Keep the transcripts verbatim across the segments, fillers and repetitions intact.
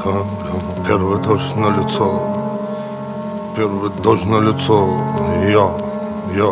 Первый дождь на лицо, первый дождь на лицо. Я, я,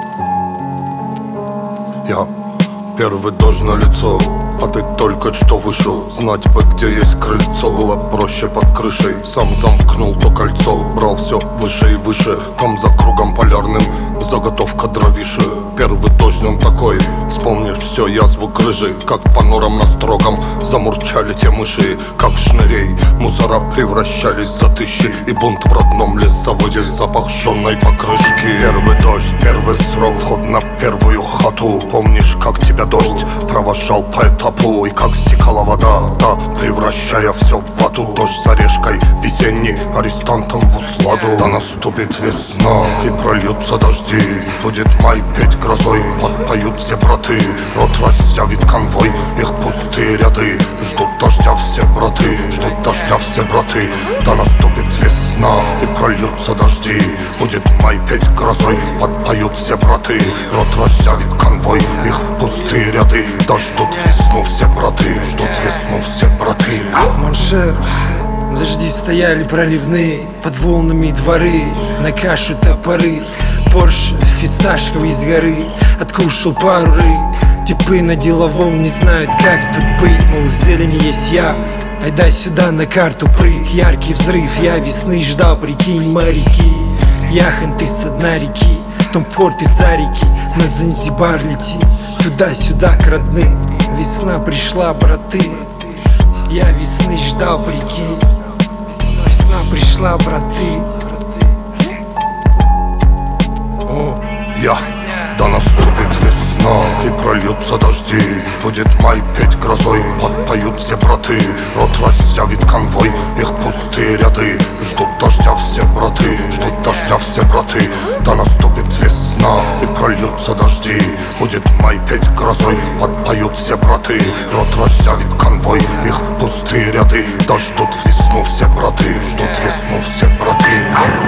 я. Первый дождь на лицо, а ты только что вышел. Знать бы, где есть крыльцо, было проще под крышей. Сам замкнул то кольцо, брал все выше и выше. Там за кругом полярным заготовка дровиши. Первый дождь он такой, вспомнишь все язву грыжи. Как по норам на строгом замурчали те мыши. Как шнырей мусора превращались за тысячи. И бунт в родном лесоводе, запах жженой покрышки. Первый дождь, первый срок, вход на первую хату. Помнишь, как тебя дождь провожал по этапу, и как стекала вода, да, превращая все в вату. Дождь за решкой весенний, арестантом в усладу. Да наступит весна и прольются дожди. Будет май петь грозой, подпоют все браты. Рот разъявит конвой, их пустые ряды. Ждут дождя все браты, ждут дождя все браты. Да наступит весна и прольются дожди. Будет май петь грозой, подпоют все браты. Рот разъявит конвой, их пустые ряды. Да ждут весну все браты, ждут весну все браты. Моншер, дожди стояли проливные, под волнами дворы, на кашу топоры. Порш фисташковый с горы откушал пару рыб. Типы на деловом не знают, как тут быть. Мол, зелень есть я, айда сюда на карту прыг. Яркий взрыв, я весны ждал, прикинь, моряки. Яхонты со дна реки, Том Форд из-за реки. На Занзибар лети, туда-сюда к родным. Весна пришла, браты, я весны ждал, прикинь. Весна пришла, браты. О, я, да наступит весна и прольются дожди. Будет май петь грозой, подпоют все браты. Рот разъявит конвой, их пустые ряды. Ждут дождя все браты, ждут дождя все браты. Да наступит весна и прольются дожди. Будет май петь грозой, подпоют все браты. Рот разъявит конвой, их пустые ряды. Да ждут весну все браты, ждут весну все браты.